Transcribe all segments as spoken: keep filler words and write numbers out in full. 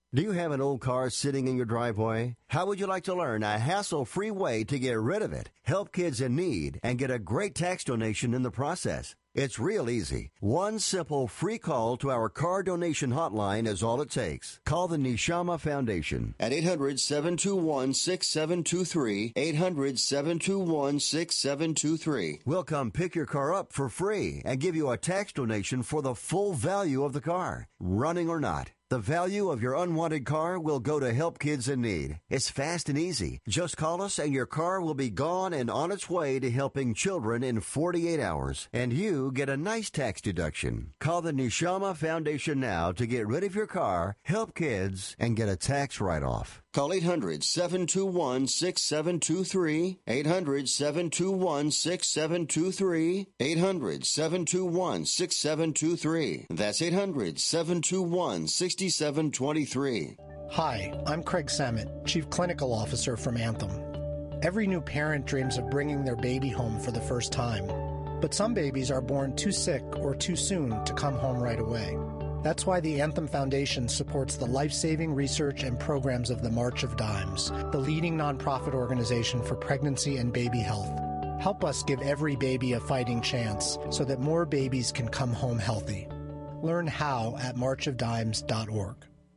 Do you have an old car sitting in your driveway? How would you like to learn a hassle-free way to get rid of it, help kids in need, and get a great tax donation in the process? It's real easy. One simple free call to our car donation hotline is all it takes. Call the Neshama Foundation at eight hundred, seven two one, six seven two three, eight hundred, seven two one, six seven two three. We'll come pick your car up for free and give you a tax donation for the full value of the car, running or not. The value of your unwanted car will go to help kids in need. It's fast and easy. Just call us and your car will be gone and on its way to helping children in forty-eight hours. And you get a nice tax deduction. Call the Neshama Foundation now to get rid of your car, help kids, and get a tax write-off. Call eight hundred, seven two one, six seven two three, eight hundred, seven two one, six seven two three, eight hundred, seven two one, six seven two three. That's eight hundred, seven two one, six seven two three. Hi, I'm Craig Samet, Chief Clinical Officer from Anthem. Every new parent dreams of bringing their baby home for the first time, but some babies are born too sick or too soon to come home right away. That's why the Anthem Foundation supports the life-saving research and programs of the March of Dimes, the leading nonprofit organization for pregnancy and baby health. Help us give every baby a fighting chance so that more babies can come home healthy. Learn how at march of dimes dot org.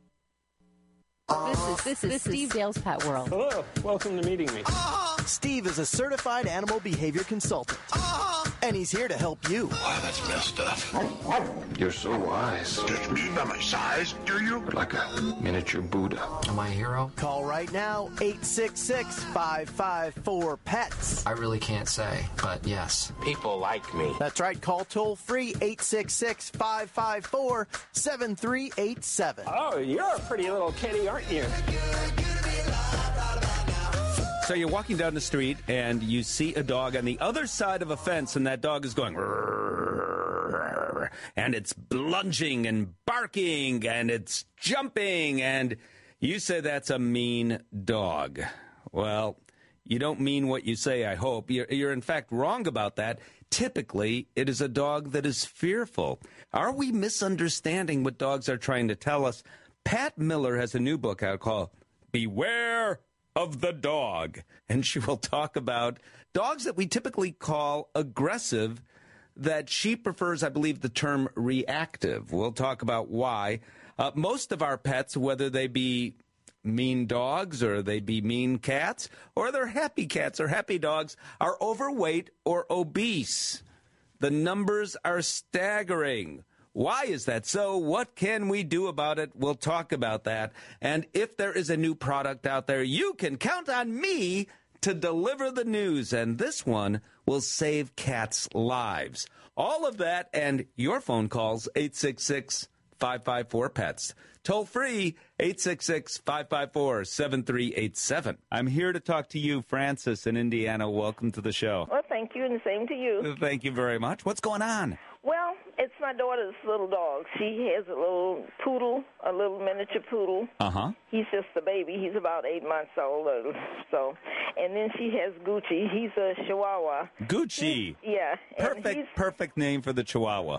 This is this is, this Steve is Dale's Pet World. Hello, welcome to meeting me. Uh-huh. Steve is a certified animal behavior consultant, uh-huh. and he's here to help you. Wow, that's messed up. You're so wise. Judge me by my size, do you? You're like a miniature Buddha. Am I a hero? Call right now, eight six six, five five four, P E T S. I really can't say, but yes. People like me. That's right. Call toll free, eight six six, five five four, seven three eight seven. Oh, you're a pretty little kitty, aren't you? So you're walking down the street and you see a dog on the other side of a fence, and that dog is going, and it's lunging and barking and it's jumping, and you say that's a mean dog. Well, you don't mean what you say, I hope. You're, you're in fact wrong about that. Typically, it is a dog that is fearful. Are we misunderstanding what dogs are trying to tell us? Pat Miller has a new book out called Beware of the Dog, and she will talk about dogs that we typically call aggressive, that she prefers, I believe, the term reactive. We'll talk about why. Uh, most of our pets, whether they be mean dogs or they be mean cats, or they're happy cats or happy dogs, are overweight or obese. The numbers are staggering. Why is that so? What can we do about it? We'll talk about that. And if there is a new product out there, you can count on me to deliver the news. And this one will save cats' lives. All of that and your phone calls, eight six six, five five four, P E T S. Toll free, eight six six, five five four, seven three eight seven. I'm here to talk to you, Francis, in Indiana. Welcome to the show. Well, thank you, and the same to you. Thank you very much. What's going on? Well, it's my daughter's little dog. She has a little poodle, a little miniature poodle. Uh-huh. He's just a baby. He's about eight months old. Or so. And then she has Gucci. He's a Chihuahua. Gucci. He's, yeah. Perfect, perfect name for the Chihuahua.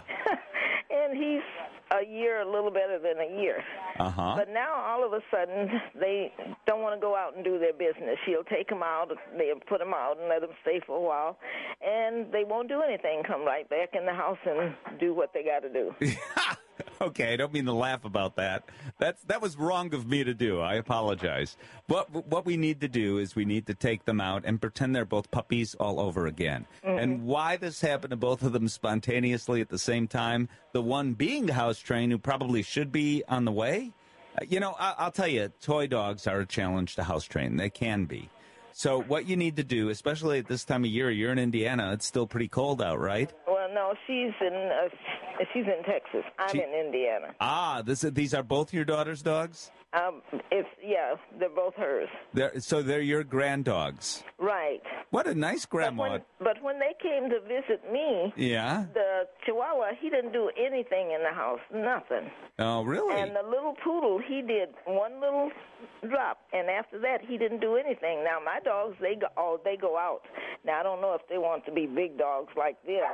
And he's a year, a little better than a year. Uh-huh. But now, all of a sudden, they don't want to go out and do their business. She'll take them out, they'll put them out and let them stay for a while, and they won't do anything, come right back in the house and do what they got to do. Okay, I don't mean to laugh about that. That's that was wrong of me to do. I apologize. What what we need to do is we need to take them out and pretend they're both puppies all over again. Mm-hmm. And why this happened to both of them spontaneously at the same time, the one being house trained who probably should be on the way, uh, you know, I, I'll tell you, toy dogs are a challenge to house train. They can be. So what you need to do, especially at this time of year, you're in Indiana, it's still pretty cold out, right? Well, no, she's in uh, she's in Texas. I'm she, in Indiana. Ah, this is, these are both your daughter's dogs? Um, it's yeah, they're both hers. They're, so they're your granddogs. Right. What a nice grandma. But when, but when they came to visit me, yeah, the Chihuahua, he didn't do anything in the house, nothing. Oh, really? And the little poodle, he did one little drop, and after that, he didn't do anything. Now, my dogs, they go, oh, they go out. Now, I don't know if they want to be big dogs like them, you know.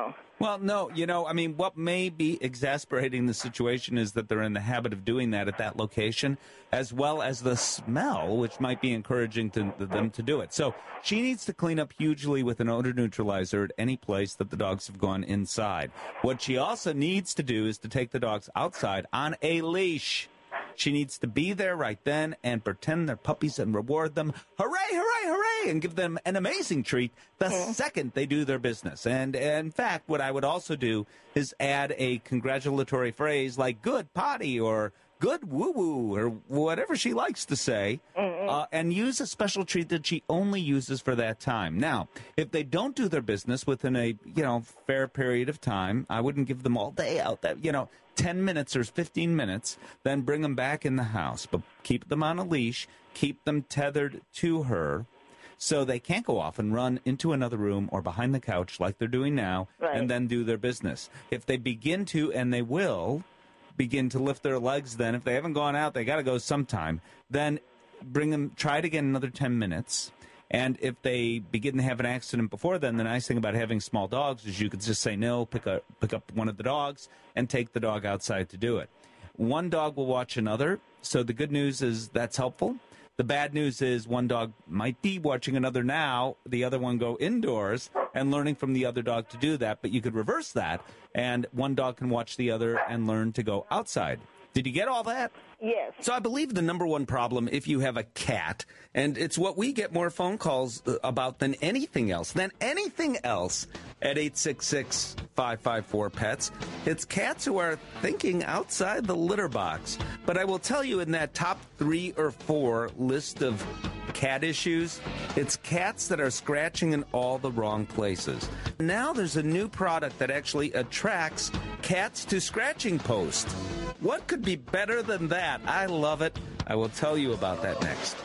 know. Well, no, you know, I mean, what may be exasperating the situation is that they're in the habit of doing that at that location, as well as the smell, which might be encouraging to, to them to do it. So she needs to clean up hugely with an odor neutralizer at any place that the dogs have gone inside. What she also needs to do is to take the dogs outside on a leash. She needs to be there right then and pretend they're puppies and reward them. Hooray, hooray, hooray, and give them an amazing treat the okay. second they do their business. And, and in fact, what I would also do is add a congratulatory phrase like good potty or good woo-woo or whatever she likes to say, mm-hmm. uh, and use a special treat that she only uses for that time. Now, if they don't do their business within a, you know, fair period of time, I wouldn't give them all day out that, you know, ten minutes or fifteen minutes, then bring them back in the house. But keep them on a leash, keep them tethered to her so they can't go off and run into another room or behind the couch like they're doing now right. and then do their business. If they begin to, and they will, begin to lift their legs then, if they haven't gone out, they got to go sometime, then bring them, try it again another ten minutes. And if they begin to have an accident before then, the nice thing about having small dogs is you could just say no, pick up, pick up one of the dogs, and take the dog outside to do it. One dog will watch another, so the good news is that's helpful. The bad news is one dog might be watching another now, the other one go indoors and learning from the other dog to do that, but you could reverse that, and one dog can watch the other and learn to go outside. Did you get all that? Yes. So I believe the number one problem if you have a cat, and it's what we get more phone calls about than anything else, than anything else at eight six six, five five four, PETS, it's cats who are thinking outside the litter box. But I will tell you in that top three or four list of cat issues, it's cats that are scratching in all the wrong places. Now there's a new product that actually attracts cats to scratching post. What could be better than that? I love it. I will tell you about that next.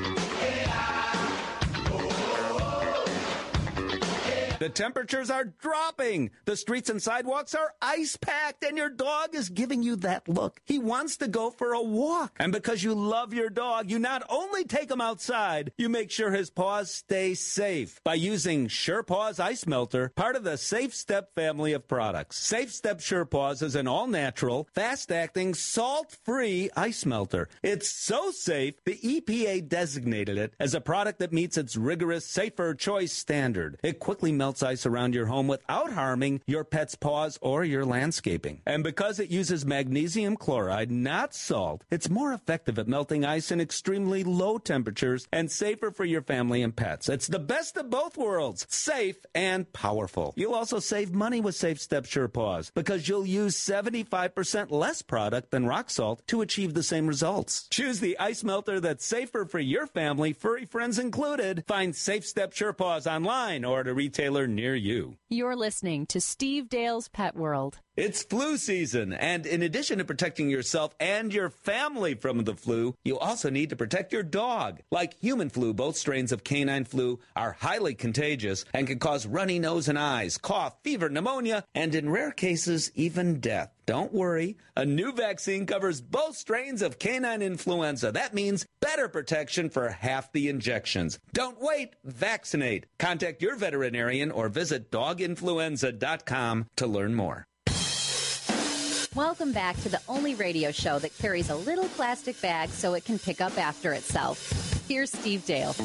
The temperatures are dropping. The streets and sidewalks are ice-packed, and your dog is giving you that look. He wants to go for a walk. And because you love your dog, you not only take him outside, you make sure his paws stay safe by using Sure Paws Ice Melter, part of the Safe Step family of products. Safe Step Sure Paws is an all-natural, fast-acting, salt-free ice melter. It's so safe, the E P A designated it as a product that meets its rigorous Safer Choice standard. It quickly melts ice around your home without harming your pet's paws or your landscaping. And because it uses magnesium chloride, not salt, it's more effective at melting ice in extremely low temperatures and safer for your family and pets. It's the best of both worlds, safe and powerful. You'll also save money with Safe Step Sure Paws because you'll use seventy-five percent less product than rock salt to achieve the same results. Choose the ice melter that's safer for your family, furry friends included. Find Safe Step Sure Paws online or at a retailer near you. You're listening to Steve Dale's Pet World. It's flu season, and in addition to protecting yourself and your family from the flu, you also need to protect your dog. Like human flu, both strains of canine flu are highly contagious and can cause runny nose and eyes, cough, fever, pneumonia, and in rare cases, even death. Don't worry, a new vaccine covers both strains of canine influenza. That means better protection for half the injections. Don't wait, vaccinate. Contact your veterinarian or visit dog influenza dot com to learn more. Welcome back to the only radio show that carries a little plastic bag so it can pick up after itself. Here's Steve Dale.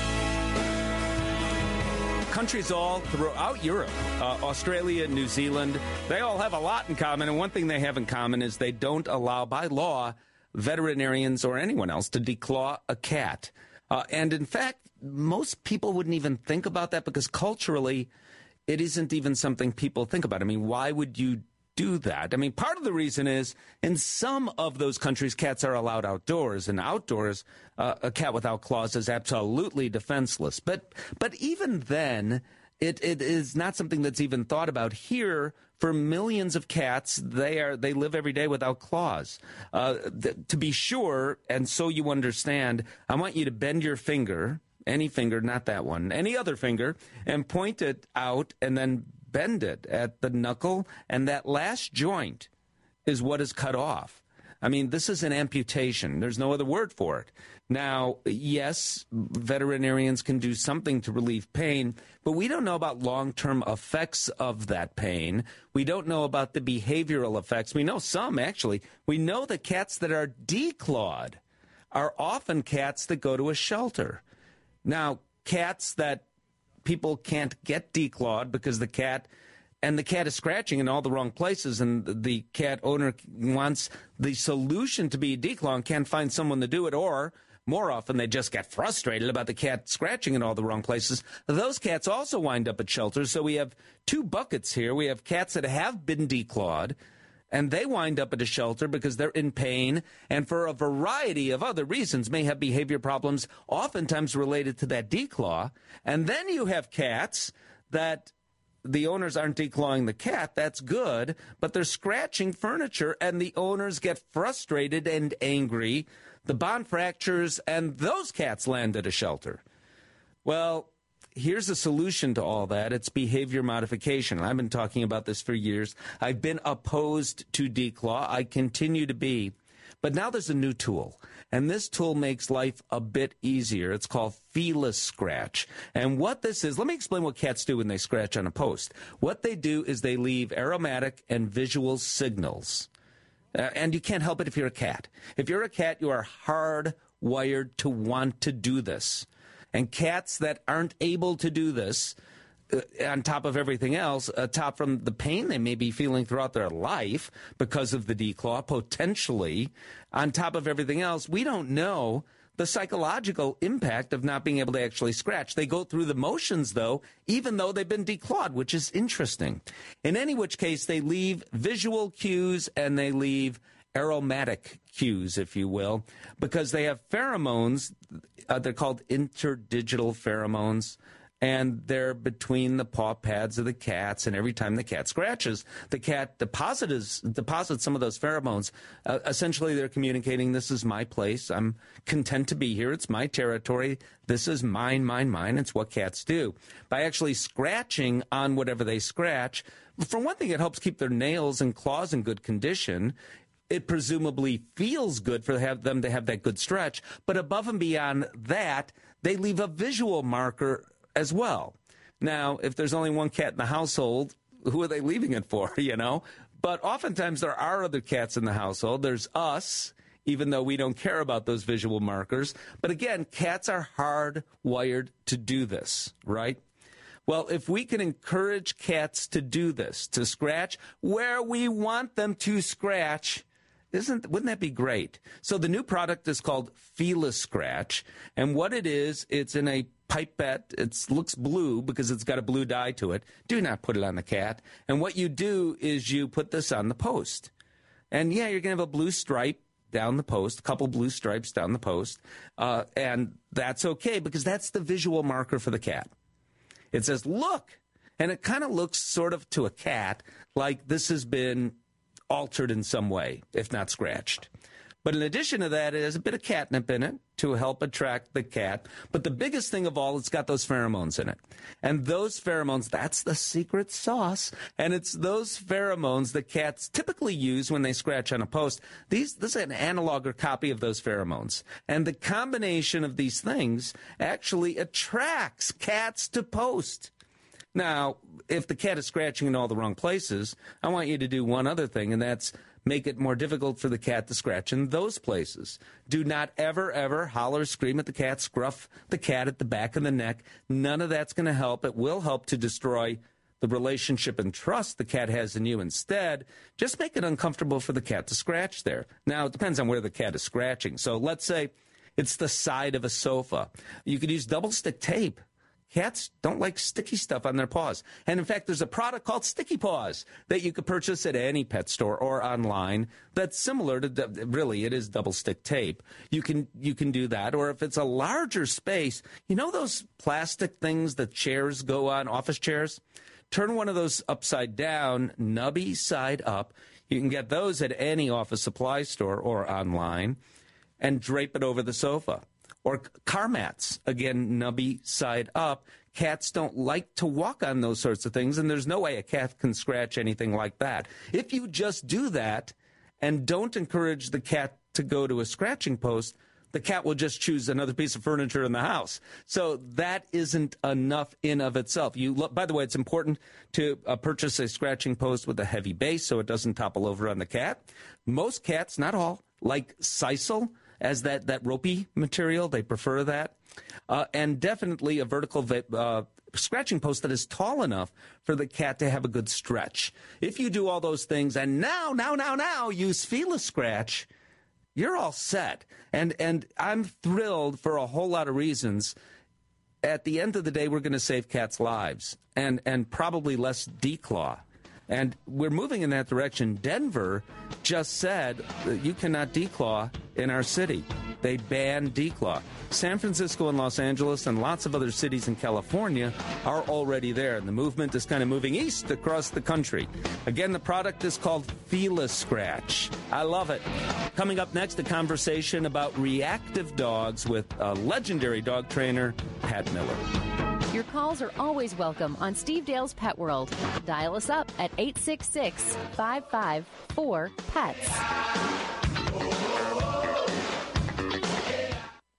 Countries all throughout Europe, uh, Australia, New Zealand, they all have a lot in common. And one thing they have in common is they don't allow, by law, veterinarians or anyone else to declaw a cat. Uh, and in fact, most people wouldn't even think about that because culturally, it isn't even something people think about. I mean, why would you do that? I mean, part of the reason is in some of those countries, cats are allowed outdoors, and outdoors, uh, a cat without claws is absolutely defenseless. But but even then, it, it is not something that's even thought about here. For millions of cats, they are they live every day without claws. Uh, th- to be sure, and so you understand, I want you to bend your finger, any finger, not that one, any other finger, and point it out, and then bend it at the knuckle, and that last joint is what is cut off. I mean, this is an amputation. There's no other word for it. Now, yes, veterinarians can do something to relieve pain, but we don't know about long-term effects of that pain. We don't know about the behavioral effects. We know some, actually. We know that cats that are declawed are often cats that go to a shelter. Now, cats that people can't get declawed because the cat and the cat is scratching in all the wrong places, and the cat owner wants the solution to be declaw and can't find someone to do it, or more often they just get frustrated about the cat scratching in all the wrong places. Those cats also wind up at shelters. So we have two buckets here. We have cats that have been declawed, and they wind up at a shelter because they're in pain and for a variety of other reasons may have behavior problems, oftentimes related to that declaw. And then you have cats that the owners aren't declawing the cat. That's good, but they're scratching furniture, and the owners get frustrated and angry. The bond fractures, and those cats land at a shelter. Well, here's a solution to all that. It's behavior modification. I've been talking about this for years. I've been opposed to declaw. I continue to be. But now there's a new tool, and this tool makes life a bit easier. It's called Feeless Scratch. And what this is, let me explain what cats do when they scratch on a post. What they do is they leave aromatic and visual signals. Uh, and you can't help it if you're a cat. If you're a cat, you are hardwired to want to do this. And cats that aren't able to do this, uh, on top of everything else, atop from the pain they may be feeling throughout their life because of the declaw, potentially, on top of everything else, we don't know the psychological impact of not being able to actually scratch. They go through the motions, though, even though they've been declawed, which is interesting. In any which case, they leave visual cues and they leave aromatic cues, if you will, because they have pheromones. Uh, they're called interdigital pheromones, and they're between the paw pads of the cats, and every time the cat scratches, the cat deposits, deposits some of those pheromones. Uh, essentially, they're communicating, this is my place. I'm content to be here. It's my territory. This is mine, mine, mine. It's what cats do. By actually scratching on whatever they scratch, for one thing, it helps keep their nails and claws in good condition. It presumably feels good for have them to have that good stretch. But above and beyond that, they leave a visual marker as well. Now, if there's only one cat in the household, who are they leaving it for, you know? But oftentimes there are other cats in the household. There's us, even though we don't care about those visual markers. But again, cats are hardwired to do this, right? Well, if we can encourage cats to do this, to scratch where we want them to scratch, Isn't wouldn't that be great? So the new product is called Feeless Scratch, and what it is, it's in a pipette. It looks blue because it's got a blue dye to it. Do not put it on the cat. And what you do is you put this on the post. And yeah, you're going to have a blue stripe down the post, a couple blue stripes down the post, uh, and that's okay because that's the visual marker for the cat. It says, look, and it kind of looks sort of to a cat like this has been altered in some way, if not scratched. But in addition to that, it has a bit of catnip in it to help attract the cat. But the biggest thing of all, it's got those pheromones in it. And those pheromones, that's the secret sauce. And it's those pheromones that cats typically use when they scratch on a post. These, this is an analog or copy of those pheromones. And the combination of these things actually attracts cats to post. Now, if the cat is scratching in all the wrong places, I want you to do one other thing, and that's make it more difficult for the cat to scratch in those places. Do not ever, ever holler, scream at the cat, scruff the cat at the back of the neck. None of that's going to help. It will help to destroy the relationship and trust the cat has in you. Instead, just make it uncomfortable for the cat to scratch there. Now, it depends on where the cat is scratching. So let's say it's the side of a sofa. You could use double stick tape. Cats don't like sticky stuff on their paws. And in fact, there's a product called Sticky Paws that you could purchase at any pet store or online that's similar to, really, it is double stick tape. You can you can do that. Or if it's a larger space, you know those plastic things that chairs go on, office chairs? Turn one of those upside down, nubby side up. You can get those at any office supply store or online and drape it over the sofa. Or car mats, again, nubby side up. Cats don't like to walk on those sorts of things, and there's no way a cat can scratch anything like that. If you just do that and don't encourage the cat to go to a scratching post, the cat will just choose another piece of furniture in the house. So that isn't enough in of itself. You look, by the way, it's important to uh, purchase a scratching post with a heavy base so it doesn't topple over on the cat. Most cats, not all, like sisal as that, that ropey material. They prefer that. Uh, and definitely a vertical uh, scratching post that is tall enough for the cat to have a good stretch. If you do all those things and now, now, now, now use Feel-A-Scratch, you're all set. And and I'm thrilled for a whole lot of reasons. At the end of the day, we're going to save cats' lives and, and probably less declaw. And we're moving in that direction. Denver just said that you cannot declaw in our city. They banned declaw. San Francisco and Los Angeles and lots of other cities in California are already there. And the movement is kind of moving east across the country. Again, the product is called Feel-A-Scratch. I love it. Coming up next, a conversation about reactive dogs with a legendary dog trainer, Pat Miller. Your calls are always welcome on Steve Dale's Pet World. Dial us up at eight six six, five five four, P E T S.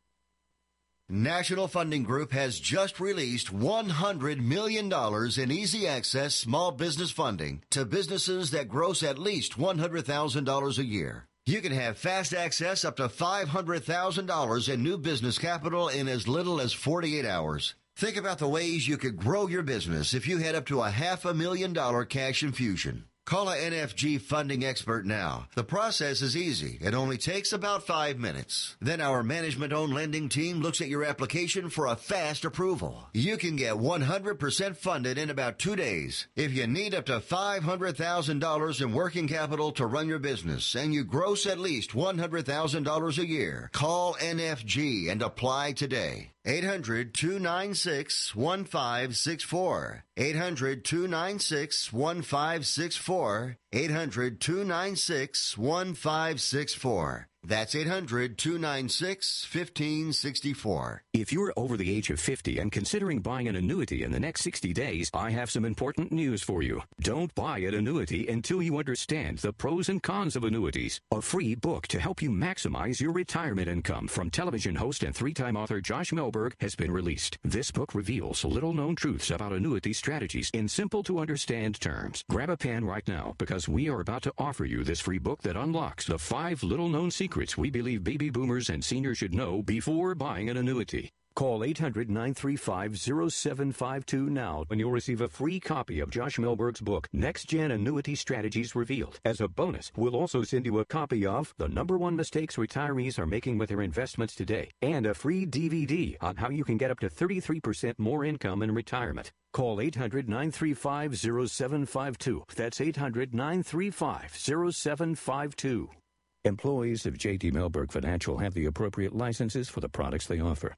National Funding Group has just released one hundred million dollars in easy access small business funding to businesses that gross at least one hundred thousand dollars a year. You can have fast access up to five hundred thousand dollars in new business capital in as little as forty-eight hours. Think about the ways you could grow your business if you had up to a half a million dollar cash infusion. Call a N F G funding expert now. The process is easy. It only takes about five minutes. Then our management-owned lending team looks at your application for a fast approval. You can get one hundred percent funded in about two days. If you need up to five hundred thousand dollars in working capital to run your business and you gross at least one hundred thousand dollars a year, call N F G and apply today. eight hundred, two nine six, one five six four. eight hundred, two nine six, one five six four. eight hundred, two nine six, one five six four. That's eight hundred, two nine six, one five six four. If you're over the age of fifty and considering buying an annuity in the next sixty days, I have some important news for you. Don't buy an annuity until you understand the pros and cons of annuities. A free book to help you maximize your retirement income from television host and three-time author Josh Melberg has been released. This book reveals little-known truths about annuity strategies in simple-to-understand terms. Grab a pen right now because we are about to offer you this free book that unlocks the five little-known secrets we believe baby boomers and seniors should know before buying an annuity. Call eight hundred, nine three five, zero seven five two now and you'll receive a free copy of Josh Melberg's book, Next Gen Annuity Strategies Revealed. As a bonus, we'll also send you a copy of The Number One Mistakes Retirees Are Making with Their Investments Today and a free D V D on how you can get up to thirty-three percent more income in retirement. Call eight hundred, nine three five, zero seven five two. That's eight hundred, nine three five, zero seven five two. Employees of J T Melberg Financial have the appropriate licenses for the products they offer.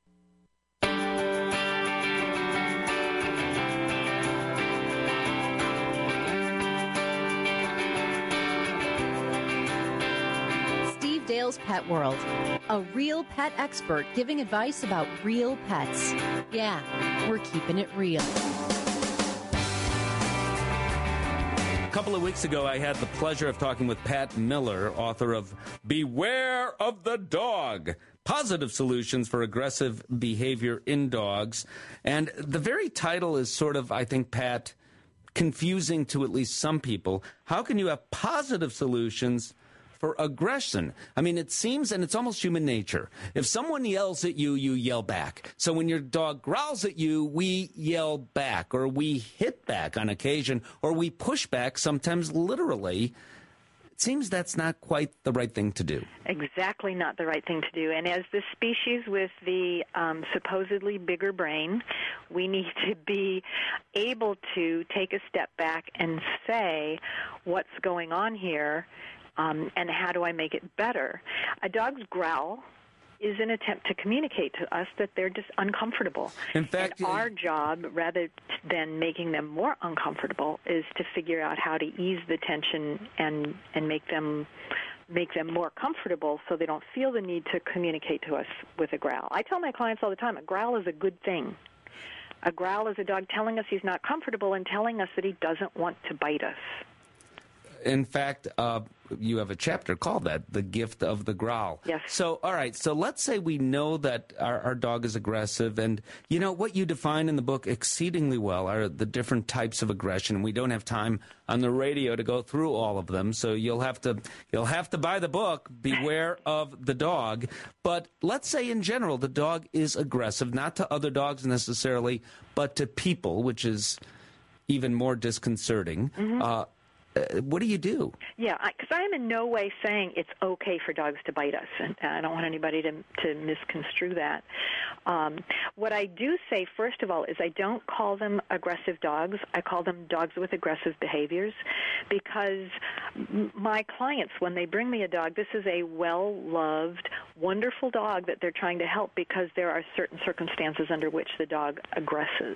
Steve Dale's Pet World. A real pet expert giving advice about real pets. Yeah, we're keeping it real. A couple of weeks ago, I had the pleasure of talking with Pat Miller, author of Beware of the Dog, Positive Solutions for Aggressive Behavior in Dogs. And the very title is sort of, I think, Pat, confusing to at least some people. How can you have positive solutions for aggression? I mean, it seems, and it's almost human nature. If someone yells at you, you yell back. So when your dog growls at you, we yell back, or we hit back on occasion, or we push back, sometimes literally. It seems that's not quite the right thing to do. Exactly not the right thing to do. And as the species with the um, supposedly bigger brain, we need to be able to take a step back and say, what's going on here? Um, and how do I make it better? A dog's growl is an attempt to communicate to us that they're just uncomfortable. In fact, and our job, rather than making them more uncomfortable, is to figure out how to ease the tension and, and make them make them more comfortable so they don't feel the need to communicate to us with a growl. I tell my clients all the time, a growl is a good thing. A growl is a dog telling us he's not comfortable and telling us that he doesn't want to bite us. in fact, uh, you have a chapter called that, The Gift of the Growl. Yes. So, all right, so let's say we know that our, our dog is aggressive, and, you know, what you define in the book exceedingly well are the different types of aggression. We don't have time on the radio to go through all of them, so you'll have to you'll have to buy the book, Beware of the Dog. But let's say in general the dog is aggressive, not to other dogs necessarily, but to people, which is even more disconcerting. Mm-hmm. Uh, Uh, what do you do? Yeah, because I, I am in no way saying it's okay for dogs to bite us, and I don't want anybody to to misconstrue that. Um, what I do say, first of all, is I don't call them aggressive dogs. I call them dogs with aggressive behaviors, because m- my clients, when they bring me a dog, this is a well-loved, wonderful dog that they're trying to help because there are certain circumstances under which the dog aggresses.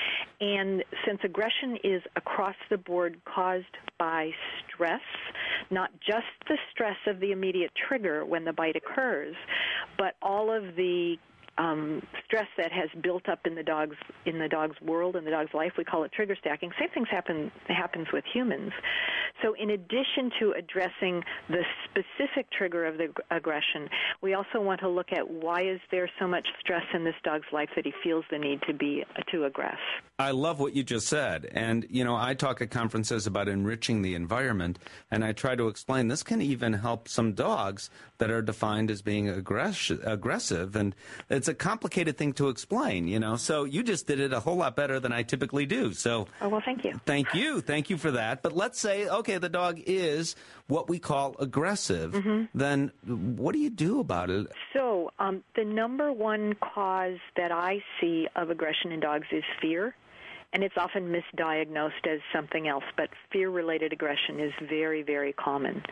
And since aggression is across the board caused by stress, not just the stress of the immediate trigger when the bite occurs, but all of the um, stress that has built up in the dog's in the dog's world, in the dog's life, we call it trigger stacking. Same things happen happens with humans. So in addition to addressing the specific trigger of the aggression, we also want to look at why is there so much stress in this dog's life that he feels the need to be to aggress. I love what you just said. And, you know, I talk at conferences about enriching the environment, and I try to explain this can even help some dogs that are defined as being aggress- aggressive. And it's a complicated thing to explain, you know. So you just did it a whole lot better than I typically do. So, oh, well, thank you. Thank you. Thank you for that. But let's say, okay, the dog is what we call aggressive. Mm-hmm. Then what do you do about it? So um, the number one cause that I see of aggression in dogs is fear. And it's often misdiagnosed as something else, but fear-related aggression is very, very common.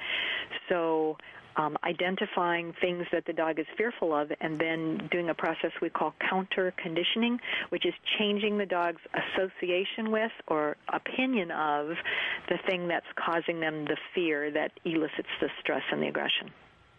So um, identifying things that the dog is fearful of and then doing a process we call counter-conditioning, which is changing the dog's association with or opinion of the thing that's causing them the fear that elicits the stress and the aggression.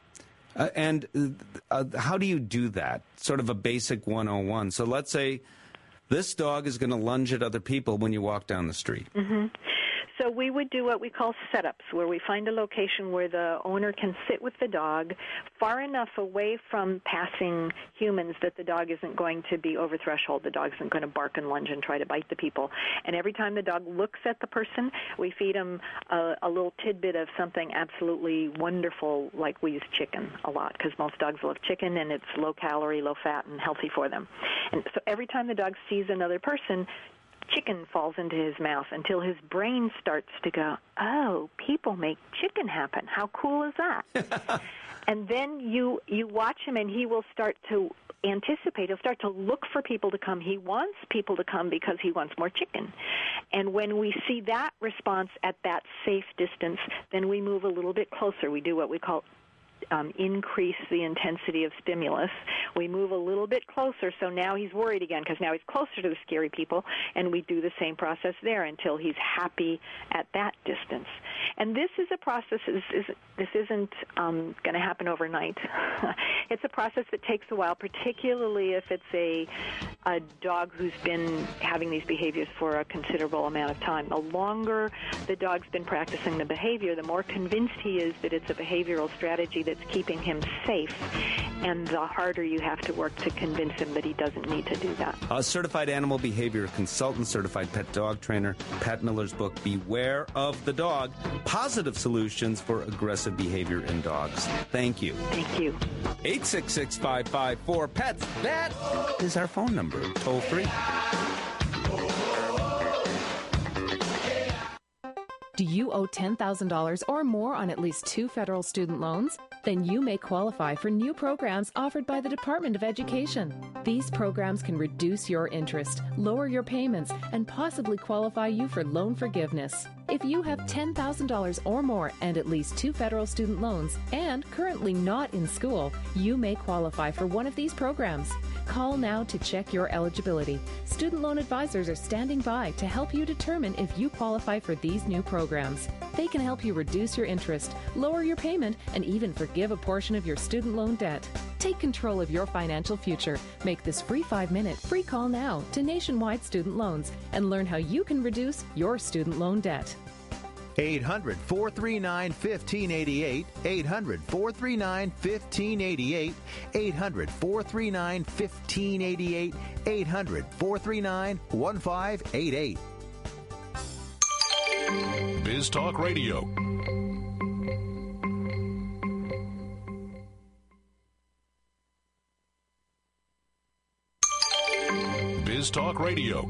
Uh, and uh, how do you do that? Sort of a basic one oh one. So let's say this dog is going to lunge at other people when you walk down the street. Mm-hmm. So we would do what we call setups, where we find a location where the owner can sit with the dog far enough away from passing humans that the dog isn't going to be over threshold. The dog isn't going to bark and lunge and try to bite the people. And every time the dog looks at the person, we feed him a, a little tidbit of something absolutely wonderful, like we use chicken a lot, because most dogs love chicken, and it's low calorie, low fat, and healthy for them. And so every time the dog sees another person, chicken falls into his mouth until his brain starts to go, oh, people make chicken happen. How cool is that? And then you you watch him, and he will start to anticipate. He'll start to look for people to come. He wants people to come because he wants more chicken. And when we see that response at that safe distance, then we move a little bit closer. We do what we call Um, increase the intensity of stimulus. We move a little bit closer, so now he's worried again because now he's closer to the scary people, and we do the same process there until he's happy at that distance. And this is a process, this, is, this isn't um, going to happen overnight. It's a process that takes a while, particularly if it's a, a dog who's been having these behaviors for a considerable amount of time. The longer the dog's been practicing the behavior, the more convinced he is that it's a behavioral strategy that's keeping him safe, and the harder you have to work to convince him that he doesn't need to do that. A certified animal behavior consultant, certified pet dog trainer, Pat Miller's book, Beware of the Dog, Positive Solutions for Aggressive Behavior in Dogs. Thank you. Thank you. eight six six, five five four, P E T S. That is our phone number, toll free. Do you owe ten thousand dollars or more on at least two federal student loans? Then you may qualify for new programs offered by the Department of Education. These programs can reduce your interest, lower your payments, and possibly qualify you for loan forgiveness. If you have ten thousand dollars or more and at least two federal student loans and currently not in school, you may qualify for one of these programs. Call now to check your eligibility. Student loan advisors are standing by to help you determine if you qualify for these new programs. They can help you reduce your interest, lower your payment, and even forgive a portion of your student loan debt. Take control of your financial future. Make this free five-minute free call now to Nationwide Student Loans and learn how you can reduce your student loan debt. eight hundred, four three nine, one five eight eight, eight hundred, four three nine, one five eight eight, eight hundred, four three nine, one five eight eight, eight hundred, four three nine, one five eight eight. Biz Talk Radio. Biz Talk Radio.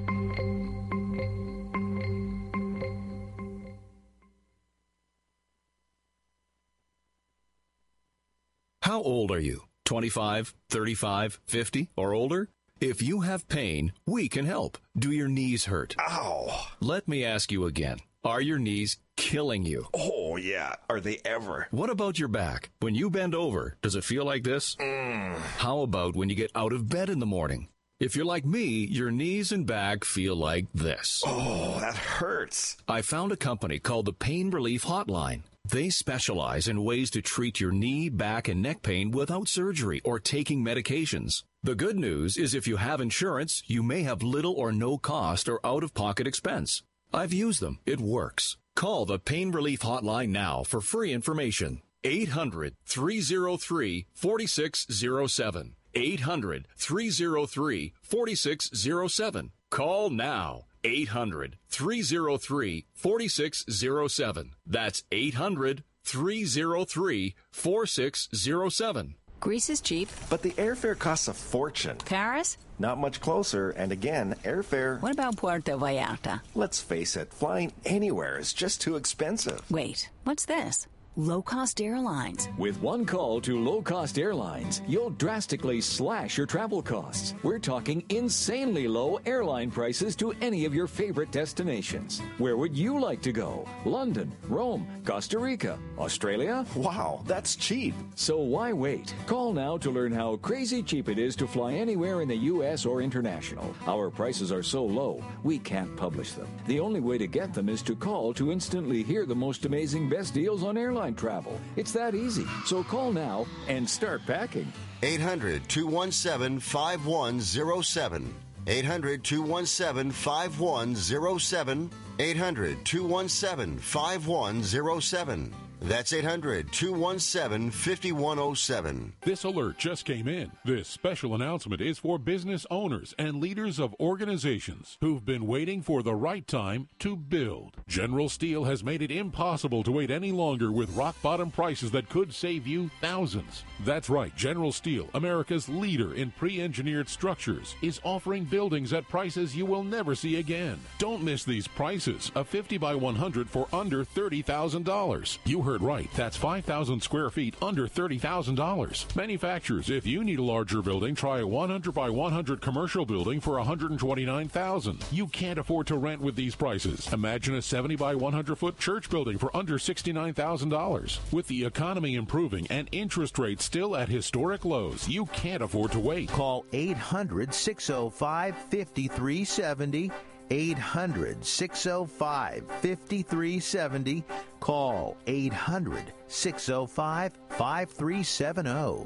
How old are you? twenty-five, thirty-five, fifty, or older? If you have pain, we can help. Do your knees hurt? Ow. Let me ask you again. Are your knees killing you? Oh, yeah. Are they ever? What about your back? When you bend over, does it feel like this? Mm. How about when you get out of bed in the morning? If you're like me, your knees and back feel like this. Oh, that hurts. I found a company called the Pain Relief Hotline. They specialize in ways to treat your knee, back, and neck pain without surgery or taking medications. The good news is if you have insurance, you may have little or no cost or out-of-pocket expense. I've used them. It works. Call the Pain Relief Hotline now for free information. eight hundred, three oh three, four six oh seven. eight hundred, three oh three, four six oh seven. Call now. eight hundred, three oh three, four six oh seven. That's eight hundred, three oh three, four six oh seven. Greece is cheap. But the airfare costs a fortune. Paris? Not much closer, and again, airfare... What about Puerto Vallarta? Let's face it, flying anywhere is just too expensive. Wait, what's this? Low-cost airlines. With one call to low-cost airlines, you'll drastically slash your travel costs. We're talking insanely low airline prices to any of your favorite destinations. Where would you like to go? London, Rome, Costa Rica, Australia? Wow, that's cheap. So why wait? Call now to learn how crazy cheap it is to fly anywhere in the U S or international. Our prices are so low, we can't publish them. The only way to get them is to call to instantly hear the most amazing best deals on airline travel. It's that easy. So call now and start packing. eight hundred, two one seven, five one zero seven. eight hundred, two one seven, five one zero seven. eight hundred, two one seven, five one zero seven. That's eight hundred, two one seven, five one zero seven. This alert just came in. This special announcement is for business owners and leaders of organizations who've been waiting for the right time to build. General Steel has made it impossible to wait any longer with rock-bottom prices that could save you thousands. That's right. General Steel, America's leader in pre-engineered structures, is offering buildings at prices you will never see again. Don't miss these prices. A fifty by one hundred for under thirty thousand dollars. You heard right. That's five thousand square feet under thirty thousand dollars. Manufacturers, if you need a larger building, try a one hundred by one hundred commercial building for one hundred twenty-nine thousand dollars. You can't afford to rent with these prices. Imagine a seventy by one hundred foot church building for under sixty-nine thousand dollars. With the economy improving and interest rates still at historic lows, you can't afford to wait. Call eight hundred, six oh five, five three seven oh. eight hundred, six oh five, five three seven oh. Call eight hundred, six oh five, five three seven oh.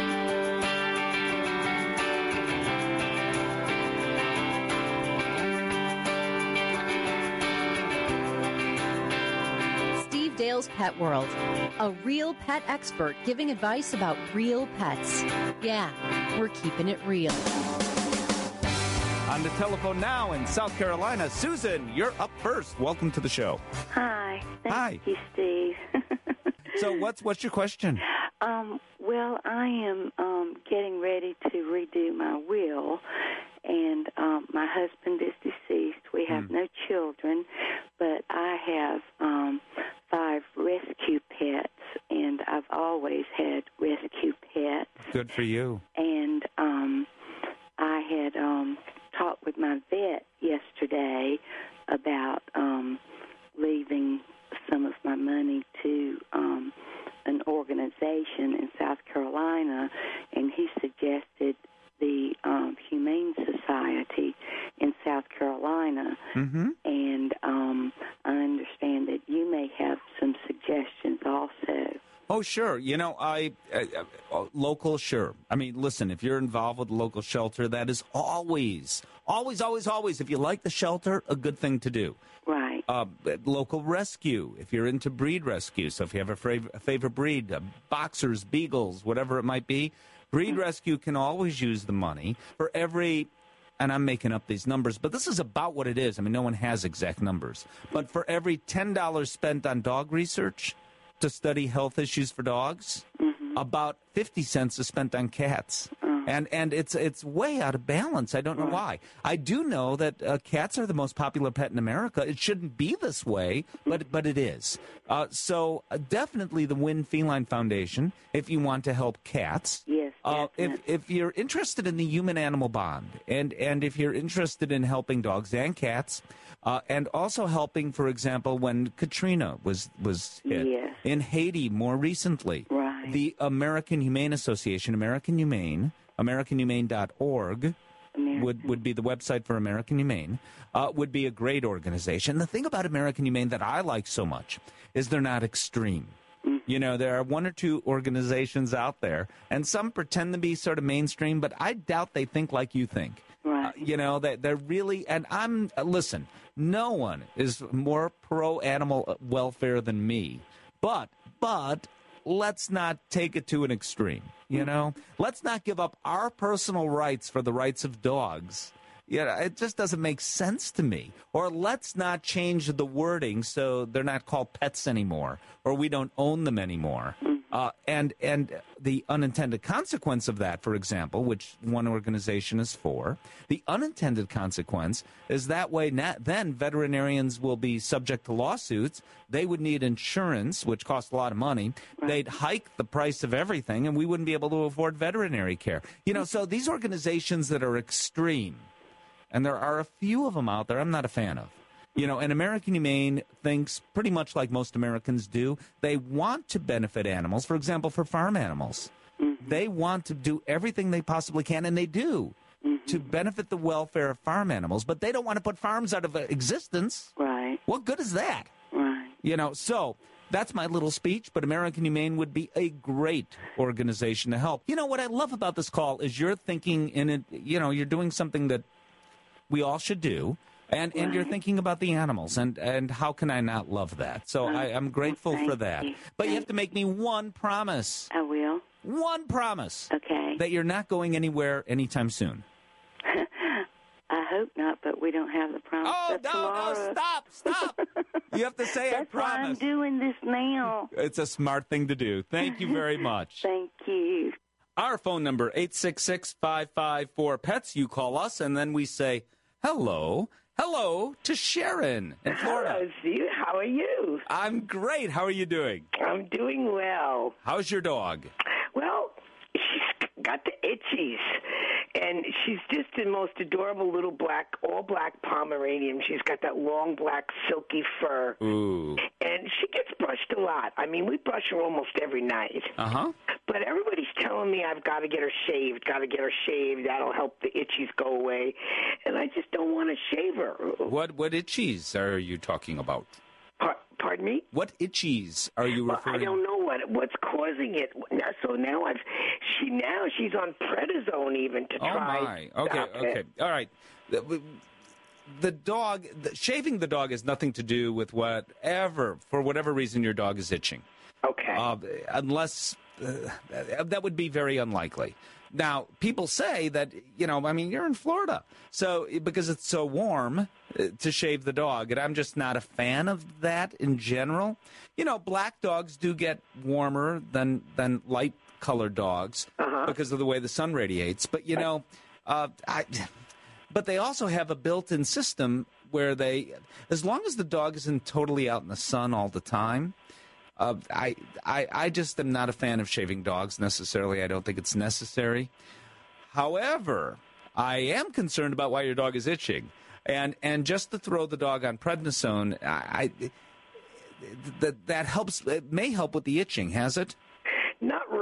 Steve Dale's Pet World. A real pet expert giving advice about real pets. Yeah, we're keeping it real. On the telephone now in South Carolina, Susan, you're up first. Welcome to the show. Hi. Thank Hi. you, Steve. So what's what's your question? Um, well, I am um, getting ready to redo my will, and um, my husband is deceased. We have mm. no children, but I have um, five rescue pets, and I've always had rescue pets. Good for you. And um, I had... Um, talked with my vet yesterday about um, leaving some of my money to um, an organization in South Carolina, and he suggested the um, Humane Society in South Carolina. Mm-hmm. And um, I understand that you may have some suggestions also. Oh, sure. You know, I, I, I local, sure. I mean, listen, if you're involved with a local shelter, that is always, always, always, always, if you like the shelter, a good thing to do. Right. Uh, local rescue, if you're into breed rescue. So if you have a, fav- a favorite breed, uh, boxers, beagles, whatever it might be, breed rescue can always use the money for every, and I'm making up these numbers, but this is about what it is. I mean, no one has exact numbers. But for every ten dollars spent on dog research to study health issues for dogs, mm-hmm. about fifty cents is spent on cats. Mm-hmm. And and it's it's way out of balance. I don't know why. I do know that uh, cats are the most popular pet in America. It shouldn't be this way, but but it is. Uh, so uh, definitely the Wynn Feline Foundation, if you want to help cats. Yes. Uh, if if you're interested in the human-animal bond, and, and if you're interested in helping dogs and cats, uh, and also helping, for example, when Katrina was, was hit, yes. in Haiti more recently, right. the American Humane Association, American Humane, American Humane dot org, American. would, would be the website for American Humane, uh, would be a great organization. The thing about American Humane that I like so much is they're not extreme. You know, there are one or two organizations out there, and some pretend to be sort of mainstream, but I doubt they think like you think. Right. Uh, you know, that they're really, and I'm, uh, listen, no one is more pro-animal welfare than me, but, but, let's not take it to an extreme, you know? Let's not give up our personal rights for the rights of dogs. Yeah, it just doesn't make sense to me. Or let's not change the wording so they're not called pets anymore, or we don't own them anymore. Uh, and and the unintended consequence of that, for example, which one organization is for, the unintended consequence is that way not, then veterinarians will be subject to lawsuits. They would need insurance, which costs a lot of money. They'd hike the price of everything, and we wouldn't be able to afford veterinary care. You know, so these organizations that are extreme, and there are a few of them out there I'm not a fan of. You know, and American Humane thinks pretty much like most Americans do. They want to benefit animals, for example, for farm animals. Mm-hmm. They want to do everything they possibly can, and they do, mm-hmm. to benefit the welfare of farm animals. But they don't want to put farms out of existence. Right. What good is that? Right. You know, so that's my little speech, but American Humane would be a great organization to help. You know, what I love about this call is you're thinking in it, you know, you're doing something that we all should do. And right. and you're thinking about the animals, and, and how can I not love that? So I, I'm grateful well, for that. You. But you have to make me one promise. I will. One promise. Okay. That you're not going anywhere anytime soon. I hope not, but we don't have the promise. Oh, no, tomorrow. no, stop, stop. You have to say I promise. That's why I'm doing this now. It's a smart thing to do. Thank you very much. Thank you. Our phone number, eight six six, five five four, P E T S. You call us, and then we say, hello. Hello to Sharon in Florida. Hello, Steve. How are you? I'm great. How are you doing? I'm doing well. How's your dog? Well, she's got the itchies, and she's just the most adorable little black, all-black Pomeranian. She's got that long, black, silky fur. Ooh. And she gets brushed a lot. I mean, we brush her almost every night. Uh-huh. But everybody's telling me I've got to get her shaved, got to get her shaved. That'll help the itchies go away. And I just don't want to shave her. What what itchies are you talking about? Par- pardon me? What itchies are you well, referring? I don't know what what's causing it. So now I've she now she's on prednisone even to oh try. Oh my. Okay, okay. It. All right. The, the dog the, shaving the dog has nothing to do with whatever for whatever reason your dog is itching. Okay. Uh, unless uh, that would be very unlikely. Now, people say that, you know, I mean, you're in Florida, so because it's so warm uh, to shave the dog, and I'm just not a fan of that in general. You know, black dogs do get warmer than, than light-colored dogs uh-huh. because of the way the sun radiates. But, you know, uh, I, but they also have a built-in system where they, as long as the dog isn't totally out in the sun all the time, Uh, I, I I just am not a fan of shaving dogs necessarily. I don't think it's necessary. However, I am concerned about why your dog is itching. And and just to throw the dog on prednisone, I, I that that helps. It may help with the itching, has it? Not really.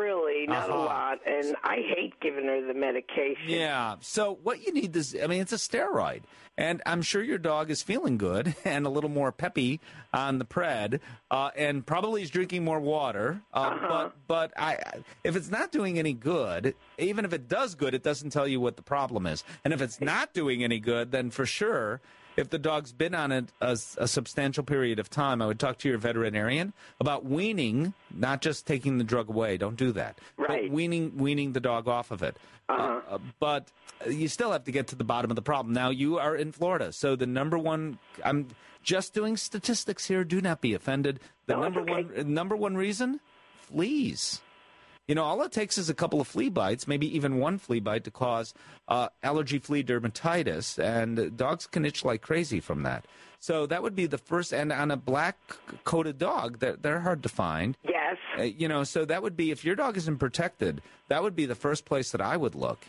day, not Uh-huh. a lot, and I hate giving her the medication. Yeah. So what you need is, I mean, it's a steroid. And I'm sure your dog is feeling good and a little more peppy on the pred, uh, and probably is drinking more water. Uh, Uh-huh. But but I, if it's not doing any good, even if it does good, it doesn't tell you what the problem is. And if it's not doing any good, then for sure, if the dog's been on it a, a substantial period of time, I would talk to your veterinarian about weaning, not just taking the drug away. Don't do that. Right. But weaning, weaning the dog off of it. Uh-huh. Uh, but you still have to get to the bottom of the problem. Now, you are in Florida, so the number one, I'm just doing statistics here. Do not be offended. The No, number it's okay. one, number one reason, fleas. You know, all it takes is a couple of flea bites, maybe even one flea bite to cause uh, allergy flea dermatitis, and dogs can itch like crazy from that. So that would be the first, and on a black-coated dog, they're, they're hard to find. Yes. Uh, you know, so that would be, if your dog isn't protected, that would be the first place that I would look.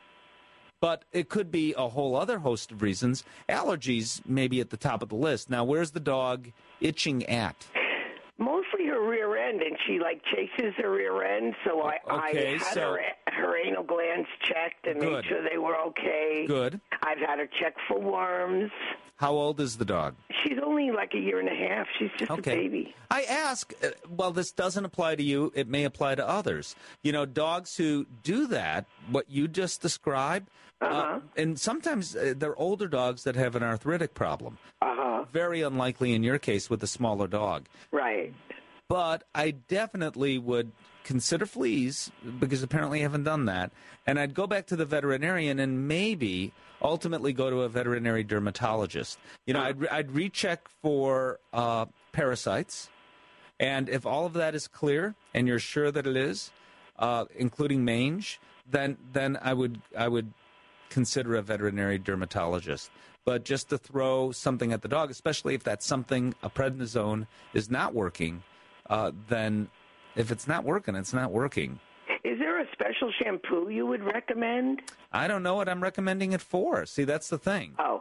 But it could be a whole other host of reasons. Allergies may be at the top of the list. Now, where's the dog itching at? Mostly her rear end, and she like chases her rear end. So I, Okay, I had so- her, her anal glands checked and made Good. sure they were okay. Good. I've had her checked for worms. How old is the dog? She's only like a year and a half. She's just Okay. a baby. I ask, uh, well, this doesn't apply to you. It may apply to others. You know, dogs who do that, what you just described, Uh-huh. uh, and sometimes uh, they're older dogs that have an arthritic problem. Uh-huh. Very unlikely in your case with a smaller dog. Right. But I definitely would consider fleas, because apparently I haven't done that. And I'd go back to the veterinarian and maybe ultimately go to a veterinary dermatologist. You know, I'd, I'd recheck for uh, parasites. And if all of that is clear and you're sure that it is, uh, including mange, then then I would I would consider a veterinary dermatologist. But just to throw something at the dog, especially if that's something, a prednisone, is not working, uh, then if it's not working, it's not working. Is there a special shampoo you would recommend? I don't know what I'm recommending it for. See, that's the thing. Oh.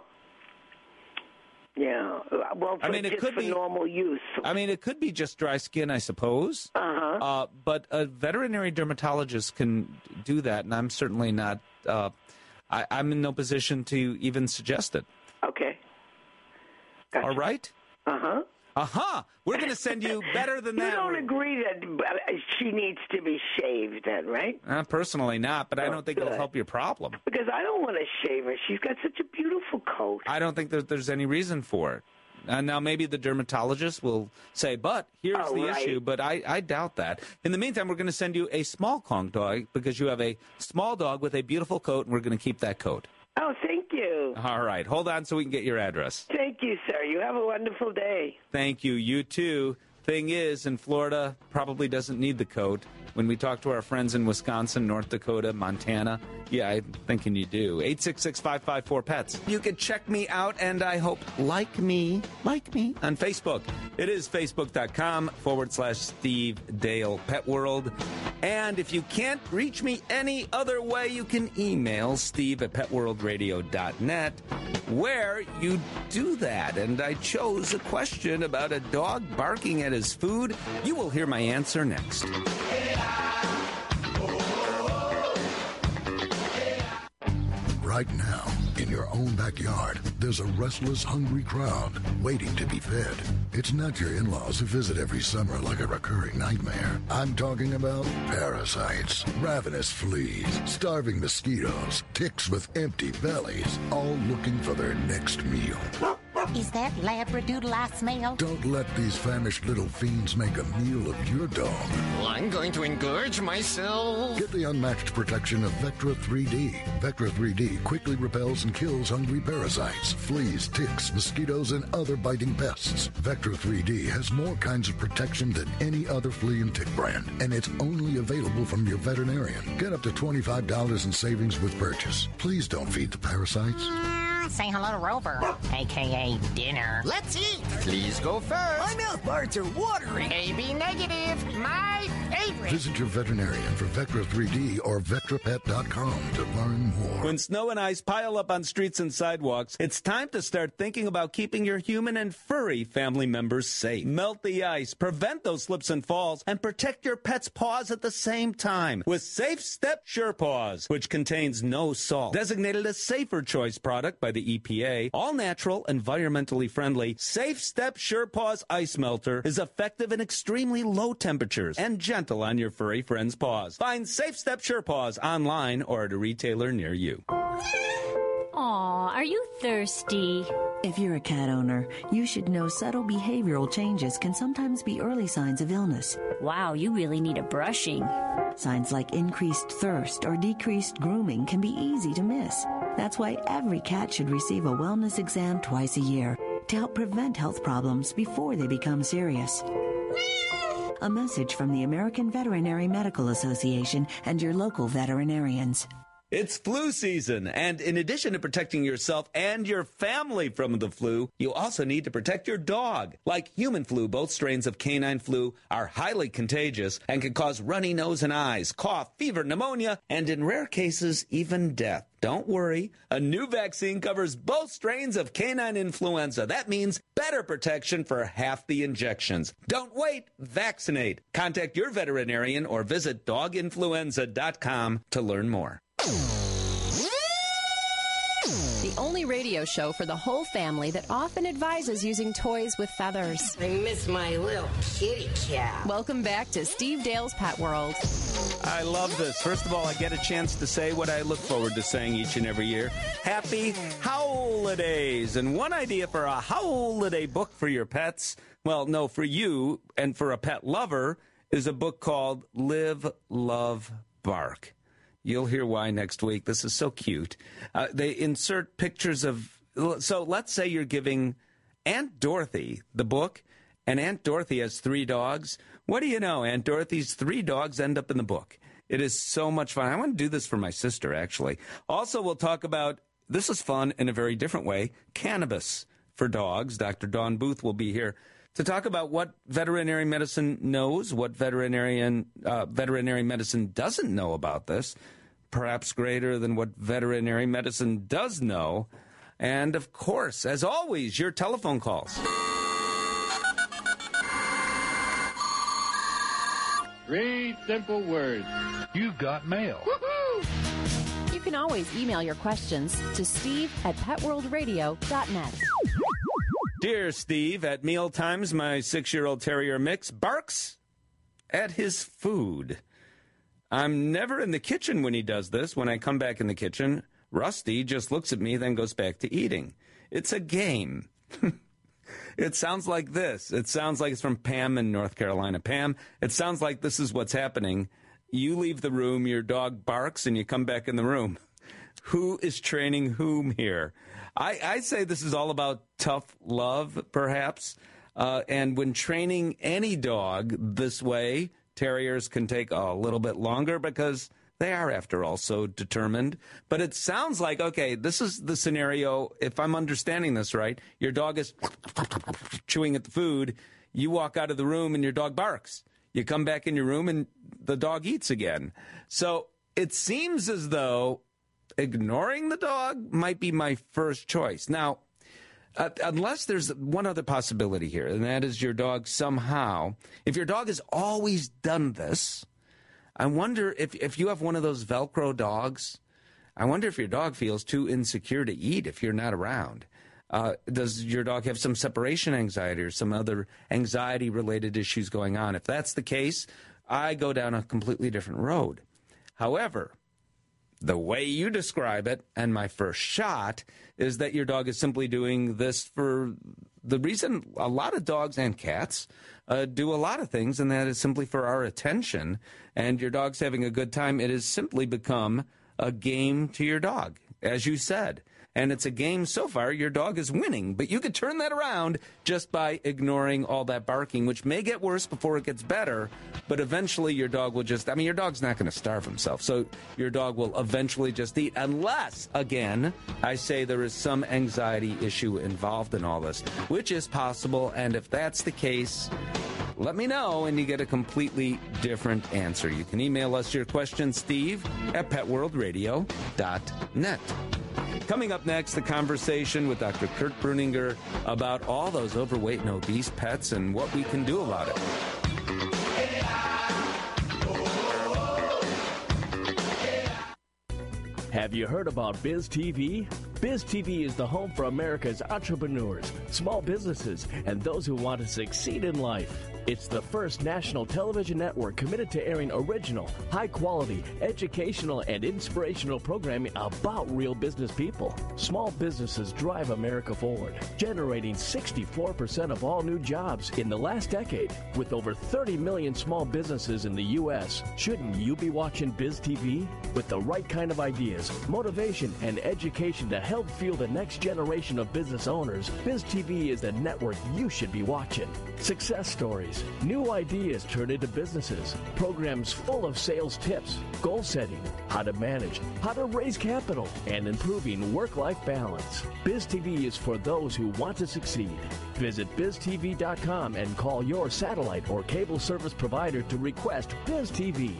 Yeah. Well, for, I mean, it just could for be normal use. I mean, it could be just dry skin, I suppose. Uh-huh. Uh, but a veterinary dermatologist can do that, and I'm certainly not. Uh, I, I'm in no position to even suggest it. Okay. All right. Uh huh. Uh huh. We're going to send you better than You that. don't agree that uh, she needs to be shaved, then, right? Uh, personally, not, but I don't think it'll good. help your problem. Because I don't want to shave her. She's got such a beautiful coat. I don't think that there's any reason for it. Uh, now, maybe the dermatologist will say, but here's Oh, the right. issue, but I, I doubt that. In the meantime, we're going to send you a small Kong dog because you have a small dog with a beautiful coat, and we're going to keep that coat. Oh, thank you. All right. Hold on so we can get your address. Thank you, sir. You have a wonderful day. Thank you. You too. Thing is, in Florida, probably doesn't need the coat. When we talk to our friends in Wisconsin, North Dakota, Montana, yeah, I'm thinking you do. eight six six, five five four, P E T S. You can check me out, and I hope like me, like me, on Facebook. It is facebook.com forward slash Steve Dale Pet World. And if you can't reach me any other way, you can email steve at petworldradio dot net, where you do that. And I chose a question about a dog barking at his food. You will hear my answer next. Right now, in your own backyard, there's a restless, hungry crowd waiting to be fed. It's not your in-laws who visit every summer like a recurring nightmare. I'm talking about parasites, ravenous fleas, starving mosquitoes, ticks with empty bellies, all looking for their next meal. Is that Labradoodle I smell? Don't let these famished little fiends make a meal of your dog. Well, I'm going to engorge myself. Get the unmatched protection of Vectra three D. Vectra three D quickly repels and kills hungry parasites, fleas, ticks, mosquitoes, and other biting pests. Vectra three D has more kinds of protection than any other flea and tick brand, and it's only available from your veterinarian. Get up to twenty-five dollars in savings with purchase. Please don't feed the parasites. want to say hello to Rover, a k a dinner. Let's eat. Please go first. My mouth parts are watering. A B negative, my favorite. Visit your veterinarian for Vectra three D or Vectra Pet dot com to learn more. When snow and ice pile up on streets and sidewalks, it's time to start thinking about keeping your human and furry family members safe. Melt the ice, prevent those slips and falls, and protect your pet's paws at the same time with Safe Step Sure Paws, which contains no salt. Designated a safer choice product by the E P A, all natural, environmentally friendly, Safe Step Sure Paws Ice Melter is effective in extremely low temperatures and gentle on your furry friend's paws. Find Safe Step Sure Paws online or at a retailer near you. Aw, are you thirsty? If you're a cat owner, you should know subtle behavioral changes can sometimes be early signs of illness. Wow, you really need a brushing. Signs like increased thirst or decreased grooming can be easy to miss. That's why every cat should receive a wellness exam twice a year to help prevent health problems before they become serious. A message from the American Veterinary Medical Association and your local veterinarians. It's flu season, and in addition to protecting yourself and your family from the flu, you also need to protect your dog. Like human flu, both strains of canine flu are highly contagious and can cause runny nose and eyes, cough, fever, pneumonia, and in rare cases, even death. Don't worry, a new vaccine covers both strains of canine influenza. That means better protection for half the injections. Don't wait, vaccinate. Contact your veterinarian or visit dog influenza dot com to learn more. The only radio show for the whole family that often advises using toys with feathers. I miss my little kitty cat. Welcome back to Steve Dale's Pet World. I love this. First of all, I get a chance to say what I look forward to saying each and every year. Happy holidays. And one idea for a holiday book for your pets, well, no, for you and for a pet lover, is a book called Live, Love, Bark. You'll hear why next week. This is so cute. Uh, they insert pictures of... So let's say you're giving Aunt Dorothy the book, and Aunt Dorothy has three dogs. What do you know? Aunt Dorothy's three dogs end up in the book. It is so much fun. I want to do this for my sister, actually. Also, we'll talk about... This is fun in a very different way. Cannabis for dogs. Doctor Dawn Booth will be here to talk about what veterinary medicine knows, what veterinarian uh, veterinary medicine doesn't know about this, perhaps greater than what veterinary medicine does know, and, of course, as always, your telephone calls. Three simple words. You've got mail. Woo-hoo! You can always email your questions to steve at pet world radio dot net. Dear Steve, at mealtimes, my six-year-old terrier Mix barks at his food. I'm never in the kitchen when he does this. When I come back in the kitchen, Rusty just looks at me, then goes back to eating. It's a game. It sounds like this. It sounds like it's from Pam in North Carolina. Pam, it sounds like this is what's happening. You leave the room, your dog barks, and you come back in the room. Who is training whom here? I, I say this is all about tough love, perhaps. Uh, and when training any dog this way, terriers can take a little bit longer because they are, after all, so determined. But it sounds like, okay, this is the scenario. If I'm understanding this right, your dog is chewing at the food. You walk out of the room and your dog barks. You come back in your room and the dog eats again. So it seems as though ignoring the dog might be my first choice. Now, uh, unless there's one other possibility here, and that is your dog somehow, if your dog has always done this, I wonder if, if you have one of those Velcro dogs, I wonder if your dog feels too insecure to eat if you're not around. Uh, does your dog have some separation anxiety or some other anxiety-related issues going on? If that's the case, I go down a completely different road. However, the way you describe it, and my first shot, is that your dog is simply doing this for the reason a lot of dogs and cats uh, do a lot of things, and that is simply for our attention. And your dog's having a good time. It has simply become a game to your dog. as you said. And it's a game so far your dog is winning. But you could turn that around just by ignoring all that barking, which may get worse before it gets better. But eventually your dog will just, I mean, your dog's not going to starve himself. So your dog will eventually just eat. Unless, again, I say there is some anxiety issue involved in all this, which is possible. And if that's the case, let me know, and you get a completely different answer. You can email us your questions, Steve at pet world radio dot net. Coming up next, the conversation with Doctor Kurt Bruninger about all those overweight and obese pets and what we can do about it. Have you heard about Biz T V? Biz T V is the home for America's entrepreneurs, small businesses, and those who want to succeed in life. It's the first national television network committed to airing original, high-quality, educational, and inspirational programming about real business people. Small businesses drive America forward, generating sixty-four percent of all new jobs in the last decade. With over thirty million small businesses in the U S, shouldn't you be watching Biz T V? With the right kind of ideas, motivation, and education to help fuel the next generation of business owners, Biz T V is the network you should be watching. Success stories, new ideas turned into businesses, programs full of sales tips, goal setting, how to manage, how to raise capital, and improving work-life balance. Biz T V is for those who want to succeed. Visit biz t v dot com and call your satellite or cable service provider to request Biz T V.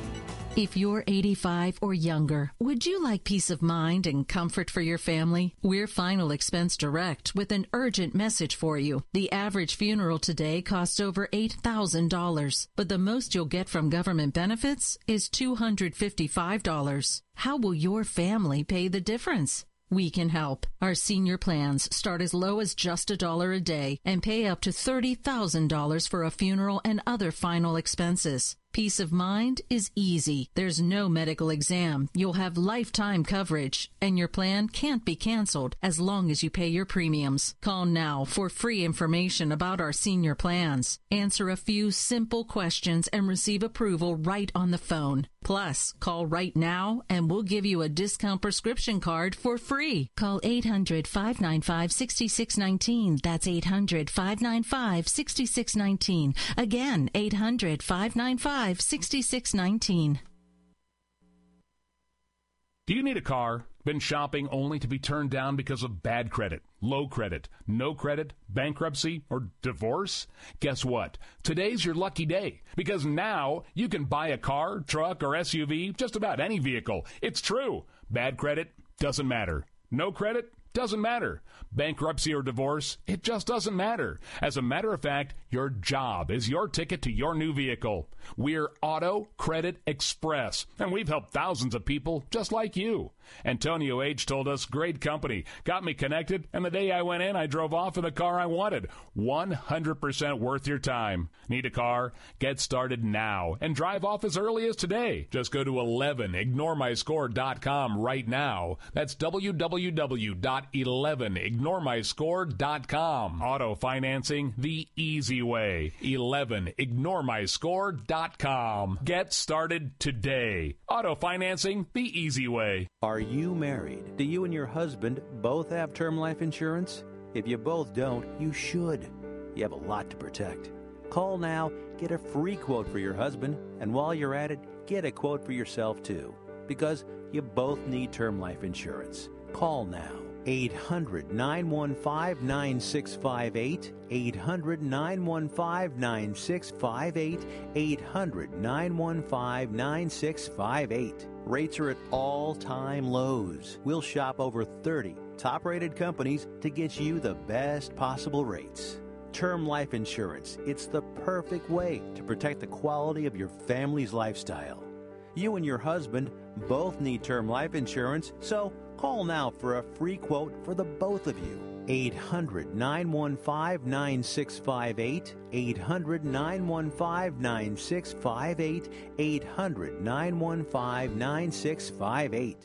If you're eighty-five or younger, would you like peace of mind and comfort for your family? We're Final Expense Direct with an urgent message for you. The average funeral today costs over eight thousand dollars, but the most you'll get from government benefits is two hundred fifty-five dollars. How will your family pay the difference? We can help. Our senior plans start as low as just a dollar a day and pay up to thirty thousand dollars for a funeral and other final expenses. Peace of mind is easy. There's no medical exam. You'll have lifetime coverage, and your plan can't be canceled as long as you pay your premiums. Call now for free information about our senior plans. Answer a few simple questions and receive approval right on the phone. Plus, call right now and we'll give you a discount prescription card for free. Call eight hundred, five nine five, six six one nine. That's eight hundred, five nine five, six six one nine. Again, eight hundred, five nine five, six six one nine. Do you need a car? Been shopping only to be turned down because of bad credit, low credit, no credit, bankruptcy, or divorce? Guess what? Today's your lucky day, because now you can buy a car, truck, or S U V, just about any vehicle. It's true. Bad credit doesn't matter. No credit doesn't matter. Bankruptcy or divorce, it just doesn't matter. As a matter of fact, your job is your ticket to your new vehicle. We're Auto Credit Express, and we've helped thousands of people just like you. Antonio H. told us, great company, got me connected, and the day I went in, I drove off in the car I wanted. one hundred percent worth your time. Need a car? Get started now and drive off as early as today. Just go to eleven ignore my score dot com right now. That's w w w dot eleven ignore my score dot com. Auto financing the easy way. eleven ignore my score dot com. Get started today. Auto financing the easy way. Are you married? Do you and your husband both have term life insurance? If you both don't, you should. You have a lot to protect. Call now, get a free quote for your husband, and while you're at it, get a quote for yourself too, because you both need term life insurance. Call now. eight hundred, nine one five, nine six five eight, eight hundred, nine one five, nine six five eight, eight hundred, nine one five, nine six five eight. Rates are at all-time lows. We'll shop over thirty top-rated companies to get you the best possible rates. Term life insurance, it's the perfect way to protect the quality of your family's lifestyle. You and your husband both need term life insurance, so call now for a free quote for the both of you. eight hundred, nine one five, nine six five eight, eight hundred, nine one five, nine six five eight, eight hundred, nine one five, nine six five eight.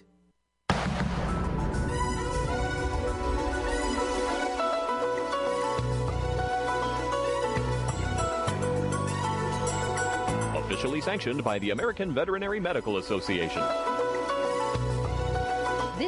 Officially sanctioned by the American Veterinary Medical Association. This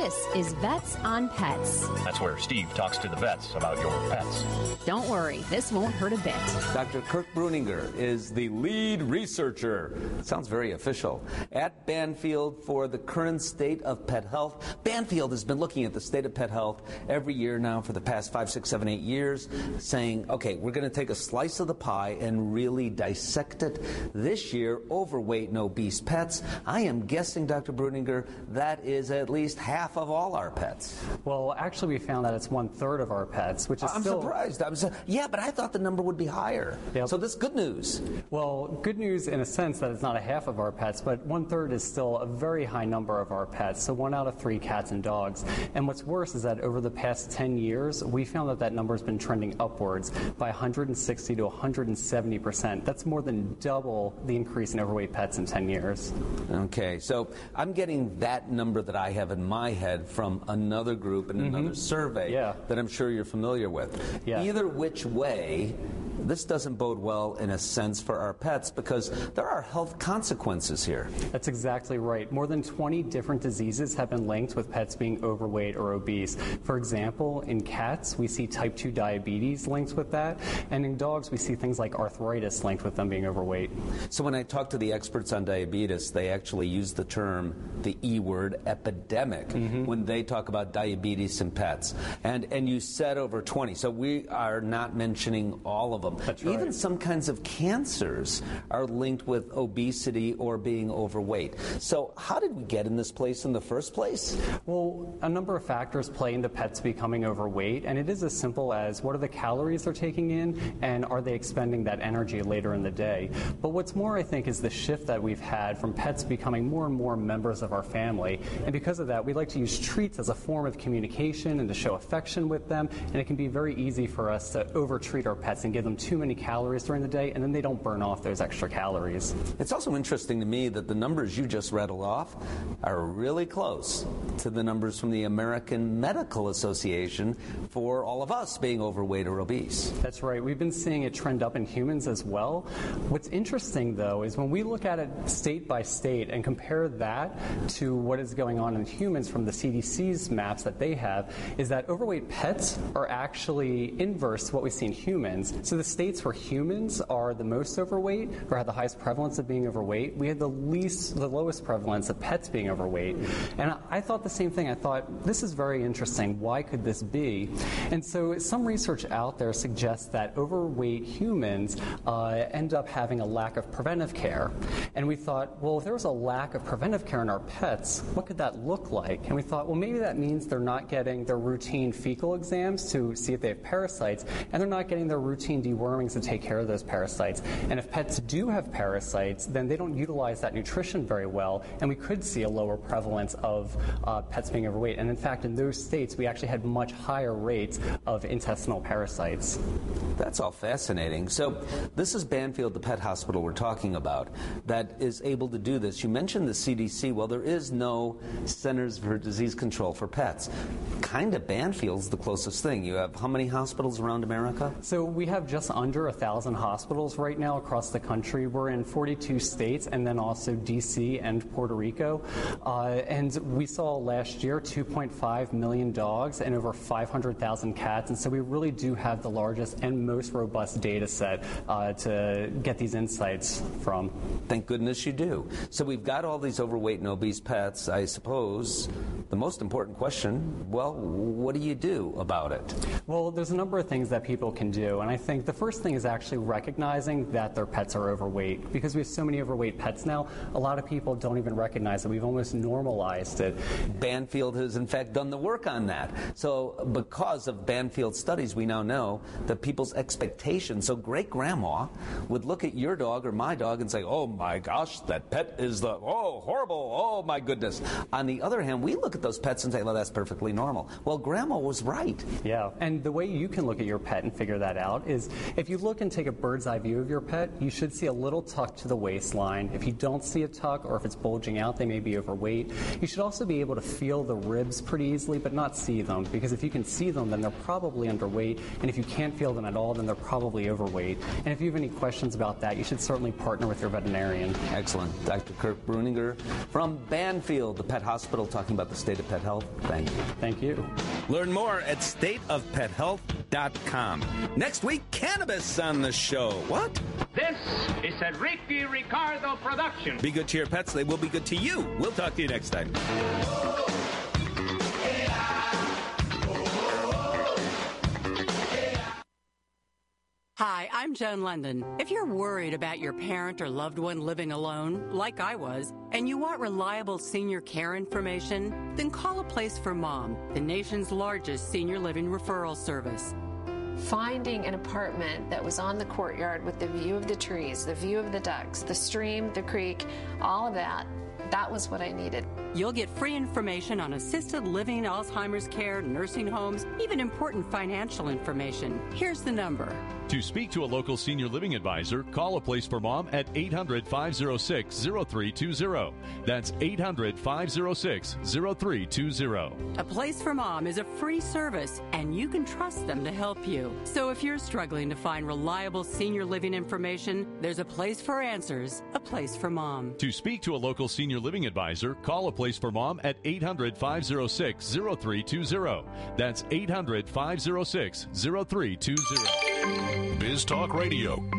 This is Vets on Pets. That's where Steve talks to the vets about your pets. Don't worry, this won't hurt a bit. Doctor Kirk Bruninger is the lead researcher, sounds very official, at Banfield for the current state of pet health. Banfield has been looking at the state of pet health every year now for the past five, six, seven, eight years, saying, okay, we're going to take a slice of the pie and really dissect it. This year, overweight and obese pets. I am guessing, Doctor Bruninger, that is at least half of all our pets. Well, actually, we found that it's one third of our pets, which is I'm still... surprised. I was, uh, yeah, but I thought the number would be higher. Yep. So this is good news. Well, good news in a sense that it's not a half of our pets, but one third is still a very high number of our pets. So one out of three cats and dogs. And what's worse is that over the past ten years, we found that that number has been trending upwards by one hundred sixty to one hundred seventy percent. That's more than double the increase in overweight pets in ten years. Okay, so I'm getting that number that I have in my head from another group and mm-hmm. another survey yeah. that I'm sure you're familiar with. Yeah. Either which way, this doesn't bode well in a sense for our pets because there are health consequences here. That's exactly right. More than twenty different diseases have been linked with pets being overweight or obese. For example, in cats, we see type two diabetes linked with that, and in dogs, we see things like arthritis linked with them being overweight. So when I talk to the experts on diabetes, they actually use the term, the E word, epidemic, mm-hmm. when they talk about diabetes in pets. And, and you said over twenty, so we are not mentioning all of them. That's right. Even some kinds of cancers are linked with obesity or being overweight. So how did we get in this place in the first place? Well, a number of factors play into pets becoming overweight, and it is as simple as what are the calories they're taking in, and are they expending that energy later in the day? But what's more, I think, is the shift that we've had from pets becoming more and more members of our family. And because of that, we like to use treats as a form of communication and to show affection with them, and it can be very easy for us to over-treat our pets and give them too many calories during the day, and then they don't burn off those extra calories. It's also interesting to me that the numbers you just rattled off are really close to the numbers from the American Medical Association for all of us being overweight or obese. That's right. We've been seeing it trend up in humans as well. What's interesting, though, is when we look at it state by state and compare that to what is going on in humans from the C D C's maps that they have, is that overweight pets are actually inverse to what we see in humans. So the states where humans are the most overweight, or have the highest prevalence of being overweight, we had the least, the lowest prevalence of pets being overweight. And I thought the same thing. I thought, this is very interesting. Why could this be? And so some research out there suggests that overweight humans uh, end up having a lack of preventive care. And we thought, well, if there was a lack of preventive care in our pets, what could that look like? And we thought, well, maybe that means they're not getting their routine fecal exams to see if they have parasites, and they're not getting their routine dewormings to take care of those parasites. And if pets do have parasites, then they don't utilize that nutrition very well, and we could see a lower prevalence of uh, pets being overweight. And in fact, in those states, we actually had much higher rates of intestinal parasites. That's all fascinating. So this is Banfield, the pet hospital we're talking about, that is able to do this. You mentioned the C D C. Well, there is no Centers for Disease Control for pets. Kind of Banfield's the closest thing. You have how many hospitals around America? So we have just under a thousand hospitals right now across the country. We're in forty-two states, and then also D C and Puerto Rico. Uh, and we saw last year two point five million dogs and over five hundred thousand cats. And so we really do have the largest and most robust data set uh, to get these insights from. Thank goodness you do. So we've got all these overweight and obese pets. I suppose the most important question, well, what do you do about it? Well, there's a number of things that people can do. And I think the first thing is actually recognizing that their pets are overweight. Because we have so many overweight pets now, a lot of people don't even recognize that we've almost normalized it. Banfield has, in fact, done the work on that. So because of Banfield studies, we now know that people's expectations, so great-grandma would look at your dog or my dog and say, oh, my gosh, that pet is the, oh, horrible, oh, my goodness. On the other hand, we look at those pets and say, well, that's perfectly normal. well. Well, Grandma was right. Yeah, and the way you can look at your pet and figure that out is if you look and take a bird's eye view of your pet, you should see a little tuck to the waistline. If you don't see a tuck or if it's bulging out, they may be overweight. You should also be able to feel the ribs pretty easily, but not see them, because if you can see them, then they're probably underweight, and if you can't feel them at all, then they're probably overweight. And if you have any questions about that, you should certainly partner with your veterinarian. Excellent. Doctor Kirk Bruninger from Banfield, the pet hospital, talking about the state of pet health. Thank you. Thank you. Learn more at state of pet health dot com. Next week, cannabis on the show. What? This is a Ricky Ricardo production. Be good to your pets. They will be good to you. We'll talk to you next time. Hi, I'm Joan London. If you're worried about your parent or loved one living alone, like I was, and you want reliable senior care information, then call A Place for Mom, the nation's largest senior living referral service. Finding an apartment that was on the courtyard with the view of the trees, the view of the ducks, the stream, the creek, all of that, that was what I needed. You'll get free information on assisted living, Alzheimer's care, nursing homes, even important financial information. Here's the number. To speak to a local senior living advisor, call A Place for Mom at eight hundred, five oh six, oh three two oh. That's eight hundred, five oh six, oh three two oh. A Place for Mom is a free service, and you can trust them to help you. So if you're struggling to find reliable senior living information, there's a place for answers, A Place for Mom. To speak to a local senior living advisor, call A Place for Mom at eight hundred, five oh six, oh three two oh. That's eight hundred, five oh six, oh three two oh. Biz Talk Radio.